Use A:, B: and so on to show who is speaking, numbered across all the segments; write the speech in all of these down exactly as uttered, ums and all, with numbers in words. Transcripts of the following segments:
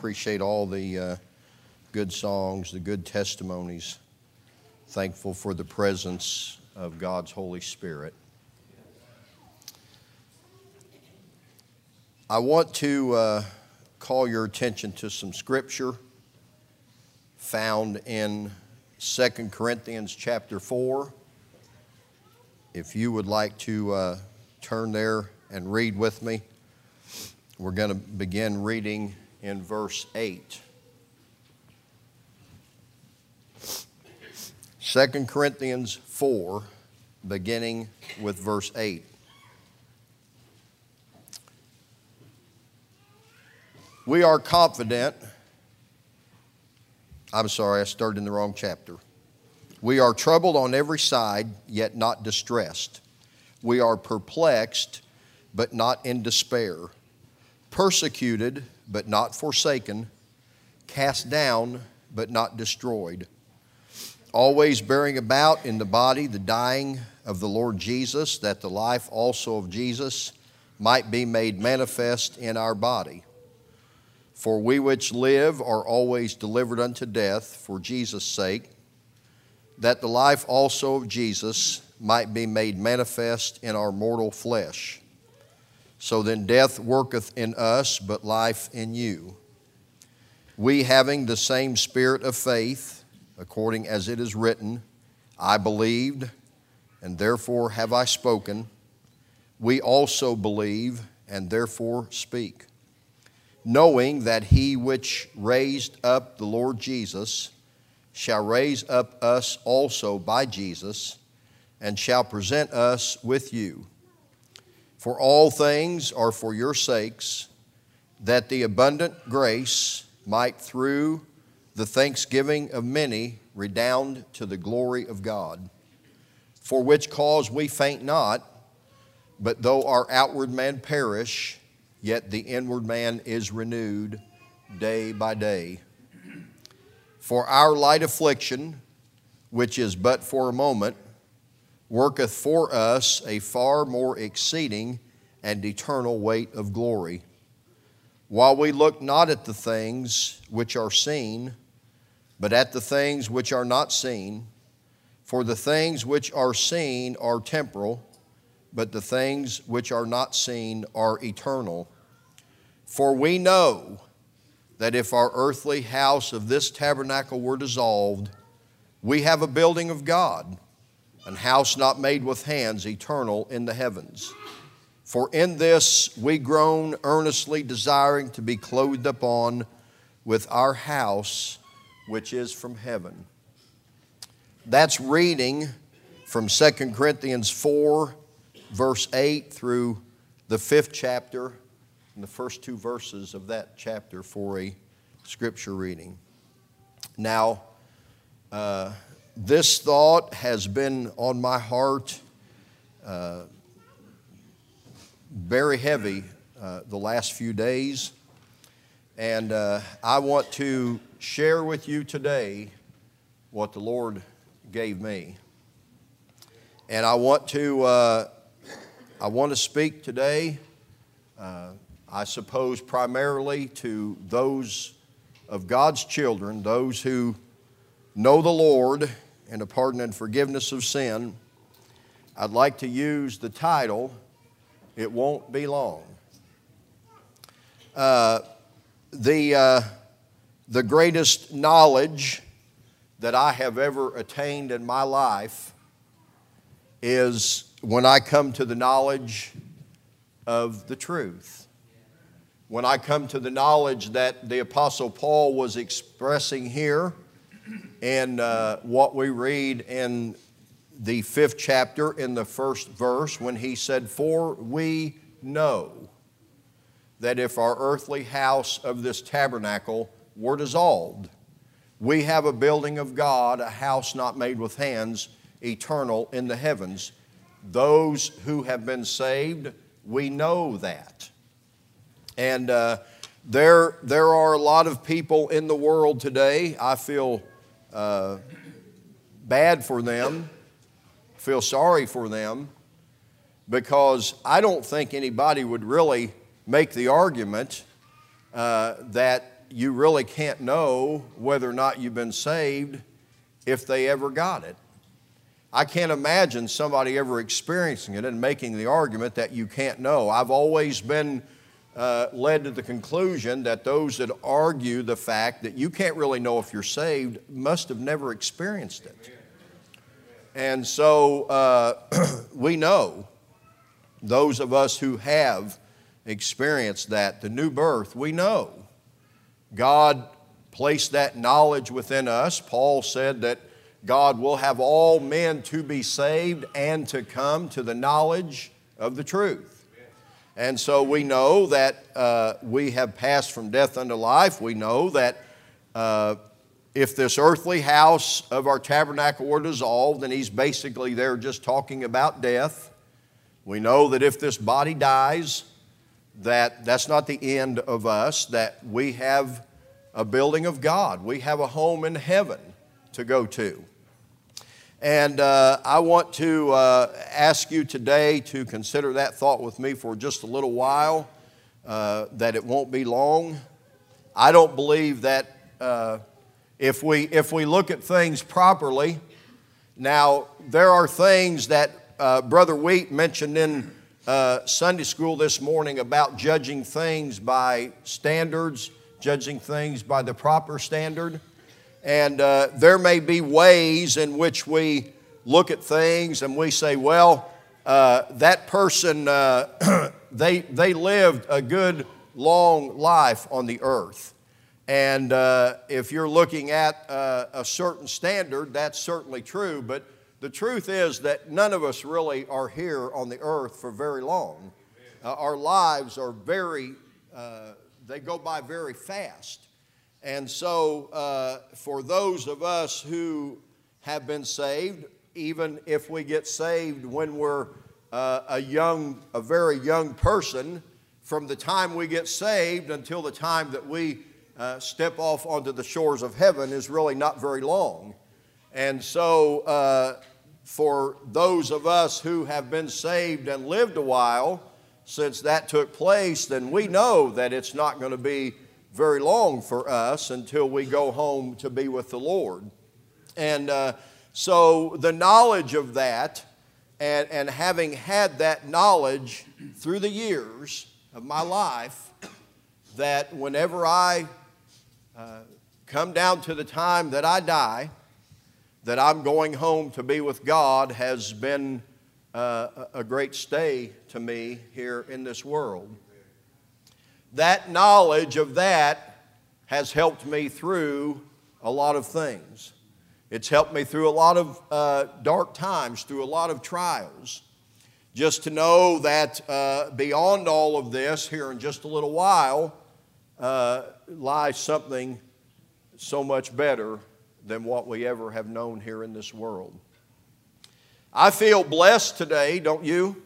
A: appreciate all the uh, good songs, the good testimonies. Thankful for the presence of God's Holy Spirit. I want to uh, call your attention to some scripture found in Second Corinthians chapter four. If you would like to uh, turn there and read with me, we're going to begin reading in verse eight. Second Corinthians four, beginning with verse eight. We are confident, I'm sorry, I started in the wrong chapter. We are troubled on every side, yet not distressed. We are perplexed, but not in despair. Persecuted, but not forsaken. Cast down, but not destroyed. Always bearing about in the body the dying of the Lord Jesus, that the life also of Jesus might be made manifest in our body. For we which live are always delivered unto death for Jesus' sake, that the life also of Jesus might be made manifest in our mortal flesh. So then death worketh in us, but life in you. We having the same spirit of faith, according as it is written, I believed, and therefore have I spoken. We also believe, and therefore speak. Knowing that he which raised up the Lord Jesus shall raise up us also by Jesus, and shall present us with you. For all things are for your sakes, that the abundant grace might through the thanksgiving of many redound to the glory of God. For which cause we faint not, but though our outward man perish, yet the inward man is renewed day by day. For our light affliction, which is but for a moment, worketh for us a far more exceeding and eternal weight of glory. While we look not at the things which are seen, but at the things which are not seen. For the things which are seen are temporal, but the things which are not seen are eternal. For we know that if our earthly house of this tabernacle were dissolved, we have a building of God, an house not made with hands, eternal in the heavens. For in this we groan, earnestly desiring to be clothed upon with our house which is from heaven. That's reading from Second Corinthians four, verse eight through the fifth chapter, and the first two verses of that chapter for a scripture reading. Now, uh, this thought has been on my heart uh, very heavy uh, the last few days, and uh, I want to share with you today what the Lord gave me. And I want to uh, I want to speak today, uh, I suppose primarily to those of God's children, those who know the Lord and the pardon and forgiveness of sin. I'd like to use the title, It Won't Be Long. Uh, the, uh, the greatest knowledge that I have ever attained in my life is when I come to the knowledge of the truth. When I come to the knowledge that the Apostle Paul was expressing here in uh, what we read in the fifth chapter in the first verse, when he said, For we know that if our earthly house of this tabernacle were dissolved, we have a building of God, a house not made with hands, eternal in the heavens. Those who have been saved, we know that. And uh, there, there are a lot of people in the world today, I feel uh, bad for them, feel sorry for them, because I don't think anybody would really make the argument uh, that you really can't know whether or not you've been saved if they ever got it. I can't imagine somebody ever experiencing it and making the argument that you can't know. I've always been uh, led to the conclusion that those that argue the fact that you can't really know if you're saved must have never experienced it. And so uh, we know, those of us who have experienced that, the new birth, we know God placed that knowledge within us. Paul said that God will have all men to be saved and to come to the knowledge of the truth. And so we know that uh, we have passed from death unto life. We know that uh, if this earthly house of our tabernacle were dissolved, then he's basically there just talking about death. We know that if this body dies, that that's not the end of us, that we have a building of God. We have a home in heaven to go to. And uh, I want to uh, ask you today to consider that thought with me for just a little while, uh, that it won't be long. I don't believe that uh, if we if we look at things properly, now there are things that uh, Brother Wheat mentioned in uh, Sunday school this morning about judging things by standards, judging things by the proper standard. And uh, there may be ways in which we look at things and we say, well, uh, that person, uh, they, they lived a good, long life on the earth. And uh, if you're looking at uh, a certain standard, that's certainly true. But the truth is that none of us really are here on the earth for very long. Uh, our lives are very, uh, they go by very fast. And so uh, for those of us who have been saved, even if we get saved when we're uh, a young, a very young person, from the time we get saved until the time that we uh, step off onto the shores of heaven is really not very long. And so uh, for those of us who have been saved and lived a while since that took place, then we know that it's not going to be very long for us until we go home to be with the Lord. And uh, so the knowledge of that, and, and having had that knowledge through the years of my life, that whenever I uh, come down to the time that I die, that I'm going home to be with God, has been uh, a great stay to me here in this world. That knowledge of that has helped me through a lot of things. It's helped me through a lot of uh, dark times, through a lot of trials. Just to know that uh, beyond all of this, here in just a little while, uh, lies something so much better than what we ever have known here in this world. I feel blessed today, don't you?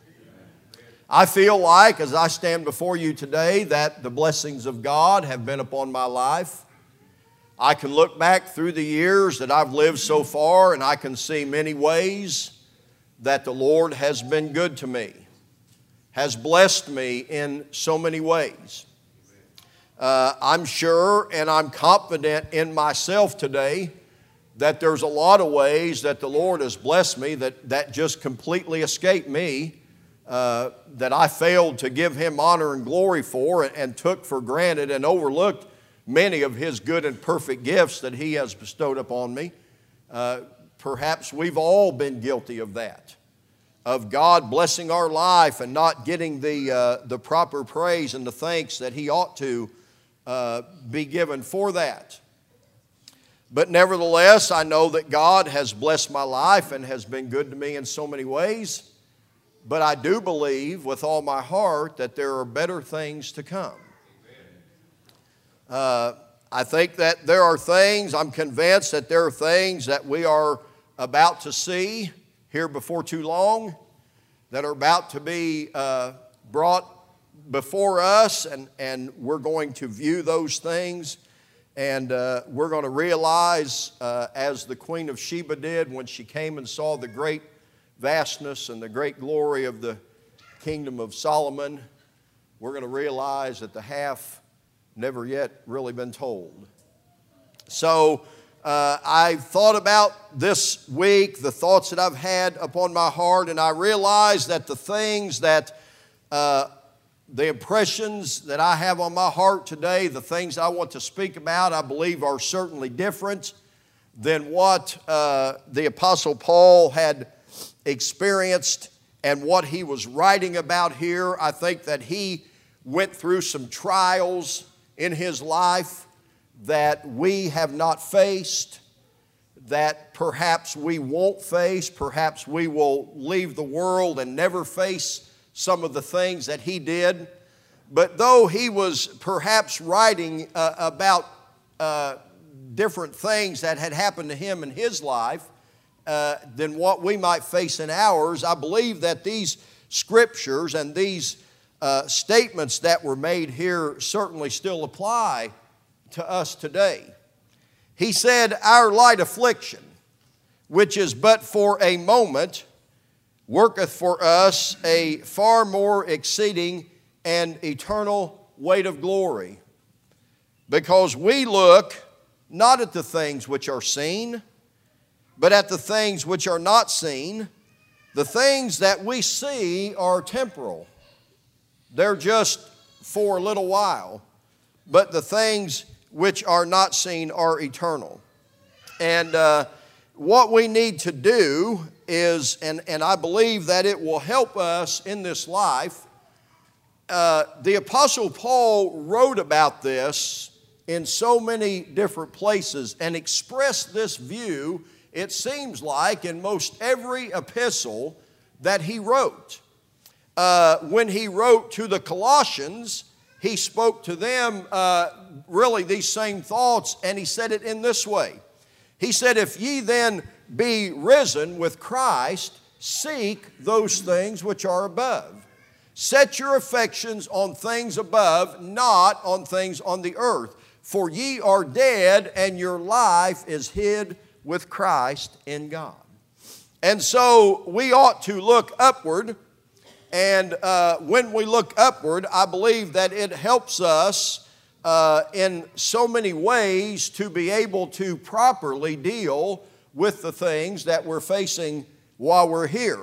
A: I feel like, as I stand before you today, that the blessings of God have been upon my life. I can look back through the years that I've lived so far, and I can see many ways that the Lord has been good to me, has blessed me in so many ways. Uh, I'm sure and I'm confident in myself today that there's a lot of ways that the Lord has blessed me that, that just completely escaped me. Uh, that I failed to give Him honor and glory for, and, and took for granted and overlooked many of His good and perfect gifts that He has bestowed upon me. Uh, perhaps we've all been guilty of that, of God blessing our life and not getting the, uh, the proper praise and the thanks that He ought to uh, be given for that. But nevertheless, I know that God has blessed my life and has been good to me in so many ways. But I do believe with all my heart that there are better things to come. Uh, I think that there are things, I'm convinced that there are things that we are about to see here before too long, that are about to be uh, brought before us, and, and we're going to view those things, and uh, we're going to realize, uh, as the Queen of Sheba did when she came and saw the great vastness and the great glory of the kingdom of Solomon, we're going to realize that the half never yet really been told. So uh, I thought about this week, the thoughts that I've had upon my heart, and I realized that the things that, uh, the impressions that I have on my heart today, the things I want to speak about, I believe are certainly different than what uh, the Apostle Paul had experienced and what he was writing about here. I think that he went through some trials in his life that we have not faced, that perhaps we won't face, perhaps we will leave the world and never face some of the things that he did. But though he was perhaps writing uh, about uh, different things that had happened to him in his life uh, than what we might face in ours, I believe that these scriptures and these uh, statements that were made here certainly still apply to us today. He said, "Our light affliction, which is but for a moment, worketh for us a far more exceeding and eternal weight of glory. Because we look not at the things which are seen, but at the things which are not seen. The things that we see are temporal. They're just for a little while. But the things which are not seen are eternal." And uh, what we need to do is, and, and I believe that it will help us in this life, uh, the Apostle Paul wrote about this in so many different places and expressed this view, it seems like, in most every epistle that he wrote. Uh, when he wrote to the Colossians, he spoke to them uh, really these same thoughts, and he said it in this way. He said, "If ye then be risen with Christ, seek those things which are above. Set your affections on things above, not on things on the earth. For ye are dead, and your life is hid with Christ in God." And so we ought to look upward. And uh, when we look upward, I believe that it helps us uh, in so many ways to be able to properly deal with the things that we're facing while we're here.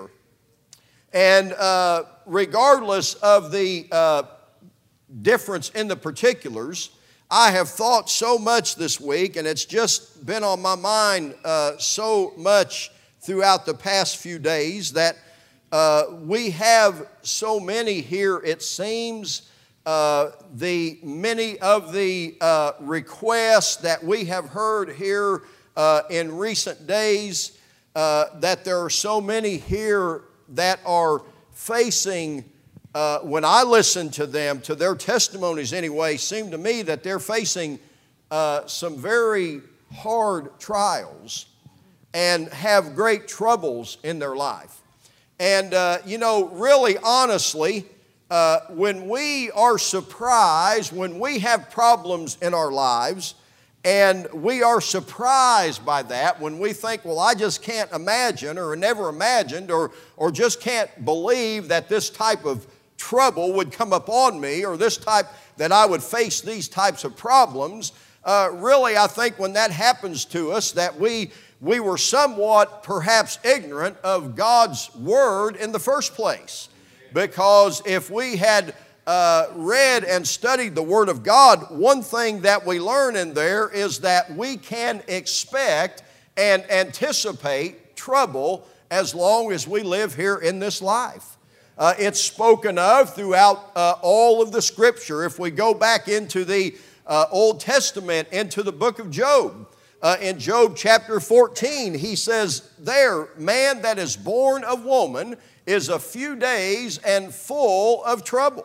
A: And uh, regardless of the uh, difference in the particulars, I have thought so much this week, and it's just been on my mind uh, so much throughout the past few days that uh, we have so many here, it seems, uh, the many of the uh, requests that we have heard here uh, in recent days, uh, that there are so many here that are facing, uh, when I listen to them, to their testimonies anyway, seem to me that they're facing uh, some very hard trials and have great troubles in their life. And, uh, you know, really honestly, uh, when we are surprised, when we have problems in our lives, and we are surprised by that, when we think, well, I just can't imagine or never imagined or, or just can't believe that this type of trouble would come upon me or this type, that I would face these types of problems. Uh, really, I think when that happens to us, that we, we were somewhat perhaps ignorant of God's Word in the first place. Because if we had Uh, read and studied the Word of God, one thing that we learn in there is that we can expect and anticipate trouble as long as we live here in this life. Uh, it's spoken of throughout uh, all of the Scripture. If we go back into the uh, Old Testament, into the book of Job, uh, in Job chapter fourteen, he says there, "Man that is born of woman is a few days and full of trouble."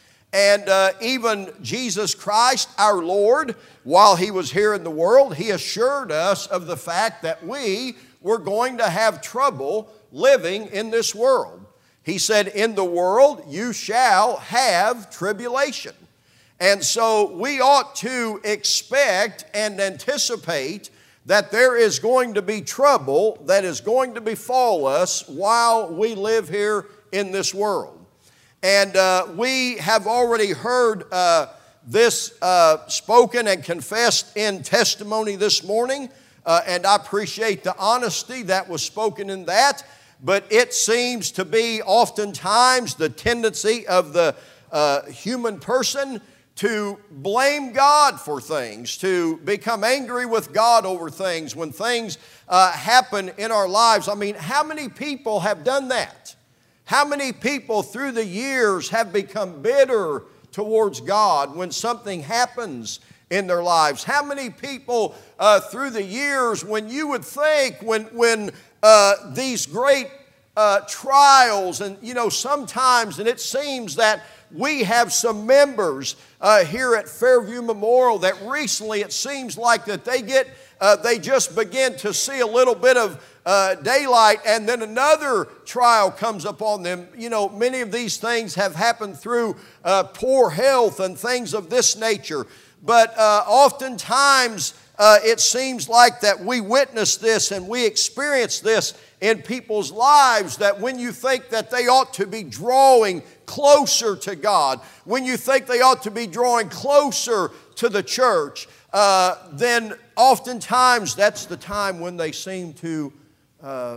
A: And uh, even Jesus Christ, our Lord, while He was here in the world, He assured us of the fact that we were going to have trouble living in this world. He said, "In the world you shall have tribulation." And so we ought to expect and anticipate that there is going to be trouble that is going to befall us while we live here in this world. And uh, we have already heard uh, this uh, spoken and confessed in testimony this morning, uh, and I appreciate the honesty that was spoken in that, but it seems to be oftentimes the tendency of the uh, human person to blame God for things, to become angry with God over things when things uh, happen in our lives. I mean, how many people have done that? How many people through the years have become bitter towards God when something happens in their lives? How many people uh, through the years, when you would think, when, when uh, these great uh, trials, and you know, sometimes, and it seems that we have some members uh, here at Fairview Memorial that recently it seems like that they get, uh, they just begin to see a little bit of uh, daylight, and then another trial comes upon them. You know, many of these things have happened through uh, poor health and things of this nature. But uh, oftentimes uh, it seems like that we witness this and we experience this in people's lives, that when you think that they ought to be drawing closer to God, when you think they ought to be drawing closer to the church, uh, then oftentimes that's the time when they seem to uh,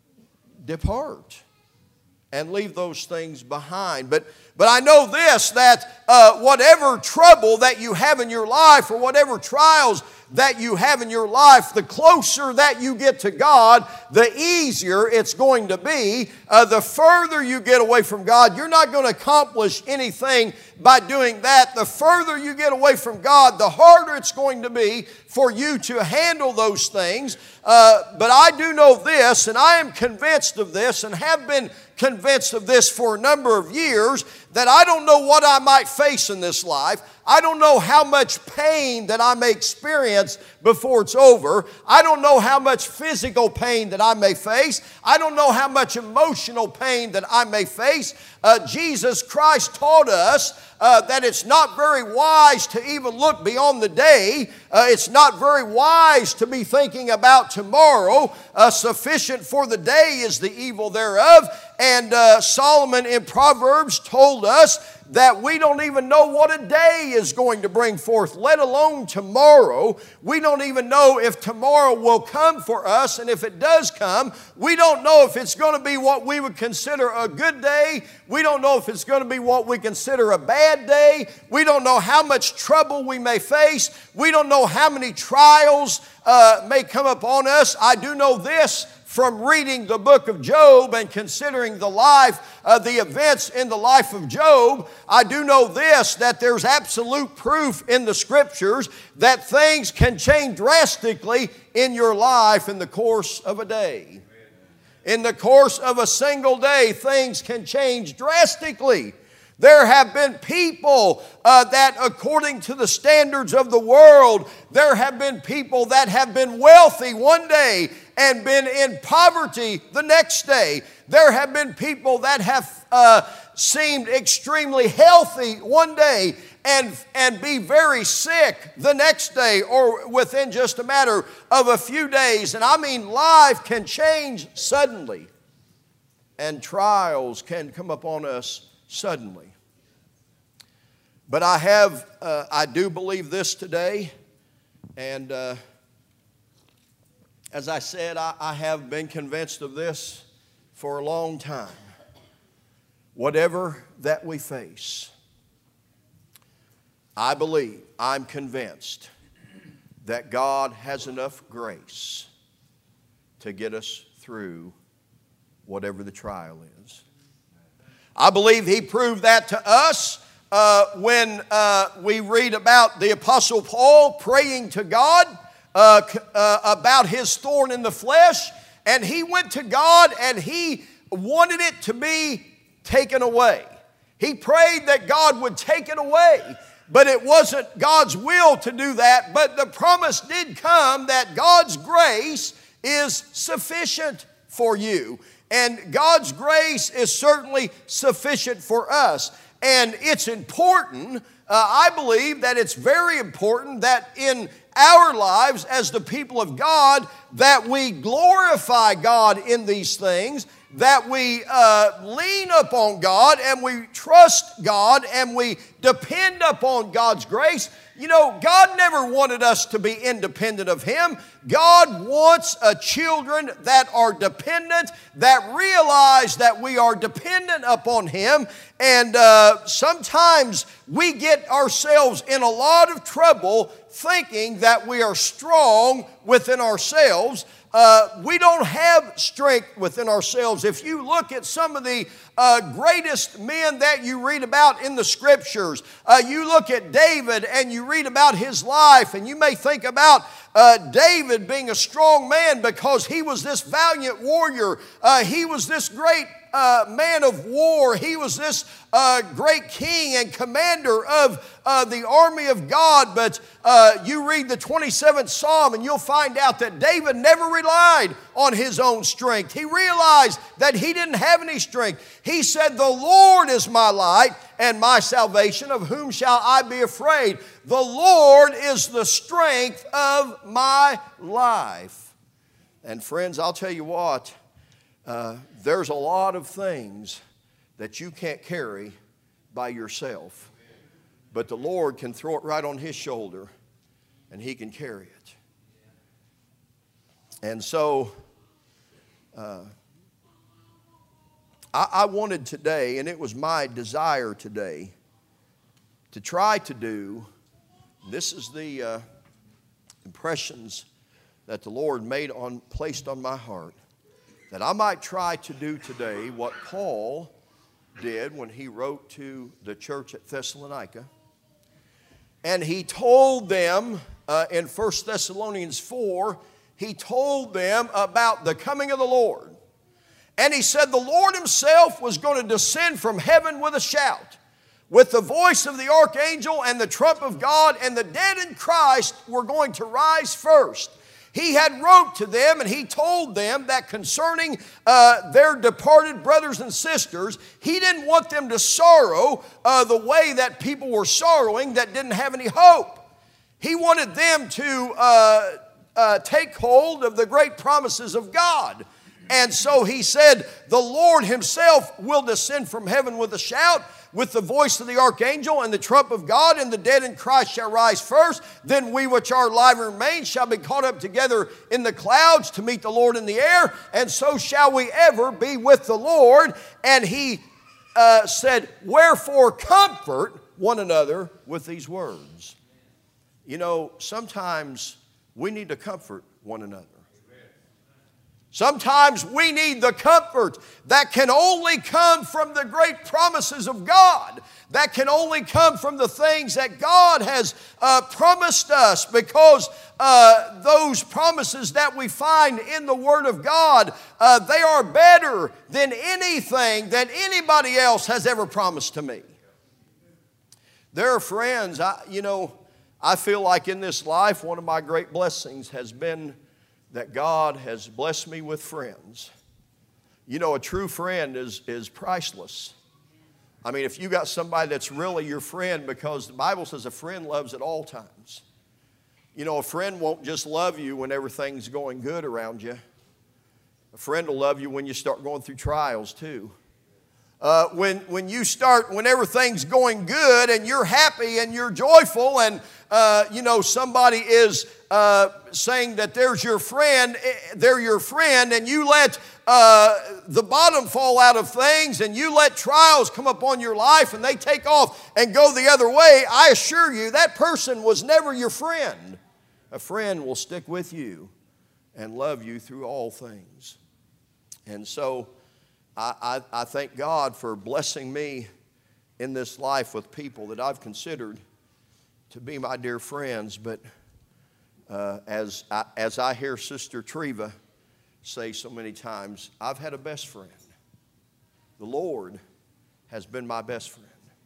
A: depart and leave those things behind. But but I know this, that uh, whatever trouble that you have in your life, or whatever trials that you have in your life, the closer that you get to God, the easier it's going to be. Uh, the further you get away from God, you're not going to accomplish anything by doing that. The further you get away from God, the harder it's going to be for you to handle those things. Uh, but I do know this, and I am convinced of this, and have been convinced of this for a number of years, that I don't know what I might face in this life. I don't know how much pain that I may experience before it's over. I don't know how much physical pain that I may face. I don't know how much emotional pain that I may face. Uh, Jesus Christ taught us uh, that it's not very wise to even look beyond the day. Uh, it's not very wise to be thinking about tomorrow. Uh, sufficient for the day is the evil thereof. And uh, Solomon in Proverbs told us that we don't even know what a day is going to bring forth, let alone tomorrow. We don't even know if tomorrow will come for us, and if it does come, we don't know if it's going to be what we would consider a good day. We don't know if it's going to be what we consider a bad day. We don't know how much trouble we may face. We don't know how many trials uh, may come upon us. I do know this from reading the book of Job and considering the life, uh, the events in the life of Job. I do know this, that there's absolute proof in the Scriptures that things can change drastically in your life in the course of a day. In the course of a single day, things can change drastically. There have been people uh, that, according to the standards of the world, there have been people that have been wealthy one day and been in poverty the next day. There have been people that have uh, seemed extremely healthy one day and, and be very sick the next day, or within just a matter of a few days. And I mean, life can change suddenly, and trials can come upon us suddenly. But I have, uh, I do believe this today, and uh, as I said, I, I have been convinced of this for a long time. Whatever that we face, I believe, I'm convinced that God has enough grace to get us through whatever the trial is. I believe He proved that to us uh, when uh, we read about the Apostle Paul praying to God uh, uh, about his thorn in the flesh. And he went to God and he wanted it to be taken away. He prayed that God would take it away. But it wasn't God's will to do that. But the promise did come that God's grace is sufficient for you. And God's grace is certainly sufficient for us. And it's important, uh, I believe that it's very important that in our lives as the people of God, that we glorify God in these things, that we uh, lean upon God and we trust God and we depend upon God's grace. You know, God never wanted us to be independent of Him. God wants a children that are dependent, that realize that we are dependent upon Him. And uh, sometimes we get ourselves in a lot of trouble thinking that we are strong within ourselves. Uh, we don't have strength within ourselves. If you look at some of the uh, greatest men that you read about in the Scriptures, uh, you look at David and you read about his life, and you may think about uh, David being a strong man because he was this valiant warrior. Uh, he was this great Uh, man of war. He was this uh, great king and commander of uh, the army of God. But uh, you read the twenty-seventh Psalm and you'll find out that David never relied on his own strength. He realized that he didn't have any strength. He said, "The Lord is my light and my salvation. Of whom shall I be afraid? The Lord is the strength of my life." And friends, I'll tell you what, Uh, there's a lot of things that you can't carry by yourself. But the Lord can throw it right on His shoulder and He can carry it. And so uh, I, I wanted today, and it was my desire today, to try to do, this is the uh, impressions that the Lord made on, placed on my heart, that I might try to do today what Paul did when he wrote to the church at Thessalonica. And he told them uh, in First Thessalonians four, he told them about the coming of the Lord. And he said the Lord Himself was going to descend from heaven with a shout, with the voice of the archangel and the trump of God, and the dead in Christ were going to rise first. He had wrote to them and he told them that concerning uh, their departed brothers and sisters, he didn't want them to sorrow uh, the way that people were sorrowing that didn't have any hope. He wanted them to uh, uh, take hold of the great promises of God. And so he said, the Lord Himself will descend from heaven with a shout, with the voice of the archangel and the trump of God, and the dead in Christ shall rise first. Then we which are alive and remain shall be caught up together in the clouds to meet the Lord in the air, and so shall we ever be with the Lord. And he uh, said, wherefore comfort one another with these words. You know, sometimes we need to comfort one another. Sometimes we need the comfort that can only come from the great promises of God, that can only come from the things that God has uh, promised us, because uh, those promises that we find in the Word of God, uh, they are better than anything that anybody else has ever promised to me. There are friends, I, you know, I feel like in this life, one of my great blessings has been that God has blessed me with friends. You know, a true friend is, is priceless. I mean, if you got somebody that's really your friend, because the Bible says a friend loves at all times. You know, a friend won't just love you when everything's going good around you. A friend will love you when you start going through trials too. Uh, when, when you start, when everything's going good and you're happy and you're joyful, and uh, you know, somebody is uh, saying that there's your friend, they're your friend, and you let uh, the bottom fall out of things and you let trials come upon your life and they take off and go the other way, I assure you that person was never your friend. A friend will stick with you and love you through all things. And so I, I, I thank God for blessing me in this life with people that I've considered to be my dear friends. But uh, as, I, as I hear Sister Treva say so many times, I've had a best friend. The Lord has been my best friend.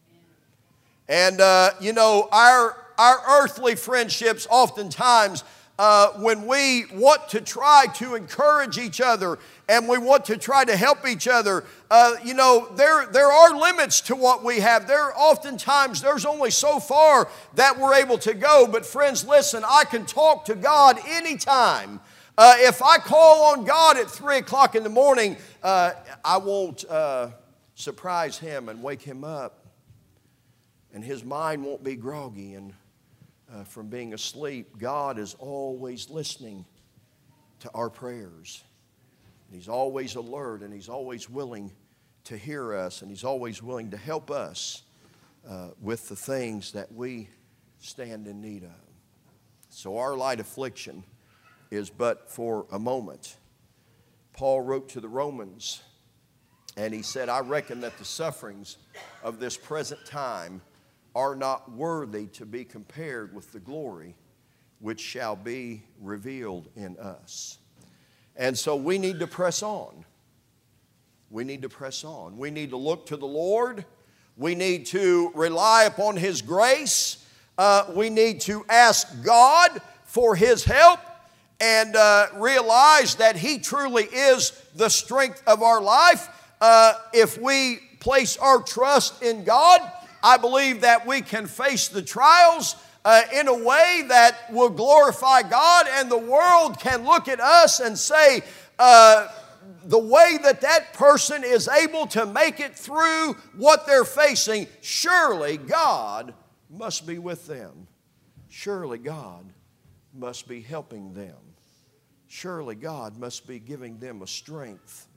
A: And, uh, you know, our, our earthly friendships oftentimes, uh, when we want to try to encourage each other and we want to try to help each other, uh, you know, there, there are limits to what we have. There oftentimes, there's only so far that we're able to go. But friends, listen, I can talk to God anytime. Uh, if I call on God at three o'clock in the morning, uh, I won't uh, surprise Him and wake Him up. And His mind won't be groggy and uh, from being asleep. God is always listening to our prayers. And He's always alert, and He's always willing to hear us, and He's always willing to help us uh, with the things that we stand in need of. So our light affliction is but for a moment. Paul wrote to the Romans, and he said, I reckon that the sufferings of this present time are not worthy to be compared with the glory which shall be revealed in us. And so we need to press on. We need to press on. We need to look to the Lord. We need to rely upon His grace. Uh, we need to ask God for His help and uh, realize that He truly is the strength of our life. Uh, if we place our trust in God, I believe that we can face the trials uh, in a way that will glorify God, and the world can look at us and say, uh, the way that that person is able to make it through what they're facing, surely God must be with them. Surely God must be helping them. Surely God must be giving them a strength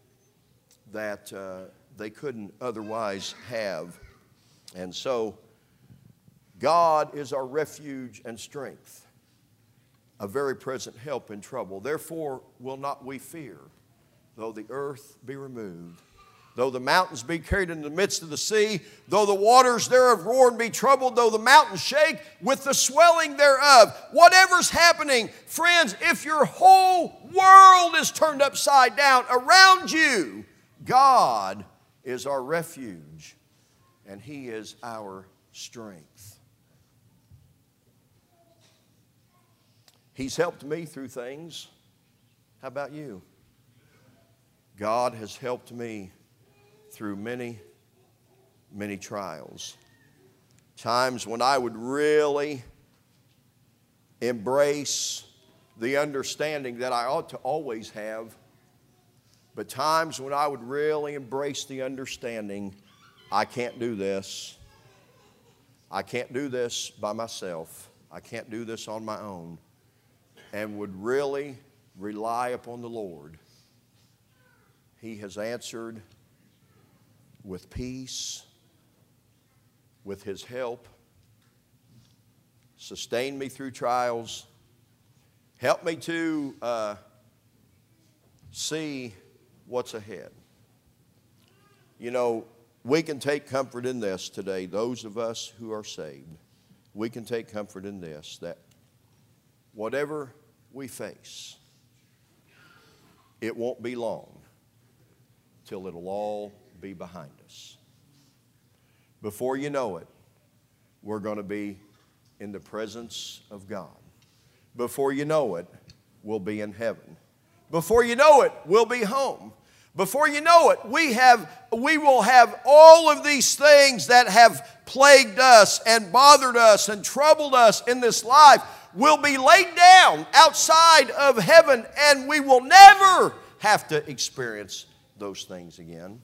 A: that uh, they couldn't otherwise have. And so, God is our refuge and strength, a very present help in trouble. Therefore will not we fear, though the earth be removed, though the mountains be carried in the midst of the sea, though the waters thereof roar and be troubled, though the mountains shake with the swelling thereof. Whatever's happening, friends, if your whole world is turned upside down around you, God is our refuge, and He is our strength. He's helped me through things. How about you? God has helped me through many, many trials. Times when I would really embrace the understanding that I ought to always have, but times when I would really embrace the understanding, I can't do this. I can't do this by myself. I can't do this on my own. And would really rely upon the Lord. He has answered with peace, with His help, sustained me through trials, helped me to uh, see what's ahead. You know, we can take comfort in this today, those of us who are saved. We can take comfort in this, that whatever we face, it won't be long till it'll all be behind us. Before you know it, we're going to be in the presence of God. Before you know it, we'll be in heaven. Before you know it, we'll be home. Before you know it, we have, we will have all of these things that have plagued us and bothered us and troubled us in this life will be laid down outside of heaven, and we will never have to experience those things again.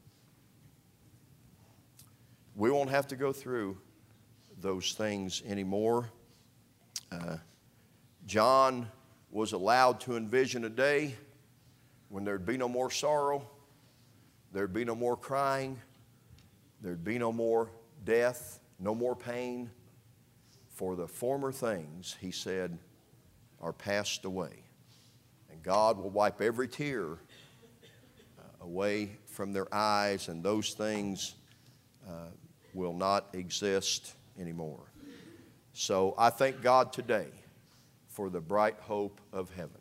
A: We won't have to go through those things anymore. Uh, John was allowed to envision a day when there'd be no more sorrow, there'd be no more crying, there'd be no more death, no more pain. For the former things, he said, are passed away. And God will wipe every tear uh, away from their eyes, and those things uh, will not exist anymore. So I thank God today for the bright hope of heaven.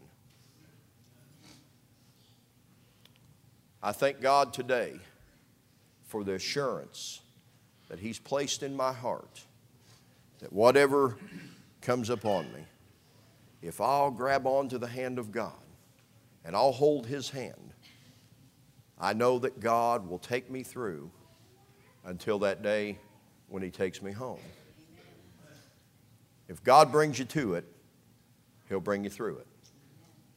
A: I thank God today for the assurance that He's placed in my heart that whatever comes upon me, if I'll grab onto the hand of God and I'll hold His hand, I know that God will take me through until that day when He takes me home. If God brings you to it, He'll bring you through it.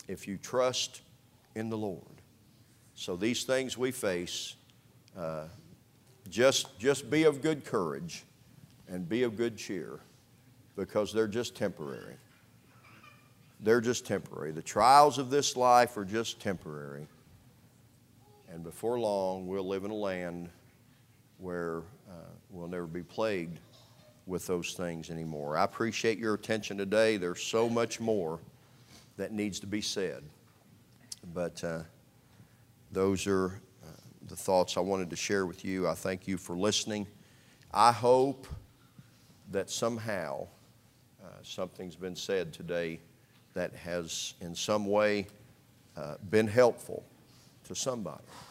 A: if you trust in the Lord. So these things we face, uh, just, just be of good courage and be of good cheer, because they're just temporary. They're just temporary. The trials of this life are just temporary. And before long, we'll live in a land where uh, we'll never be plagued with those things anymore. I appreciate your attention today. There's so much more that needs to be said. But uh, those are uh, the thoughts I wanted to share with you. I thank you for listening. I hope that somehow uh, something's been said today that has in some way uh, been helpful to somebody.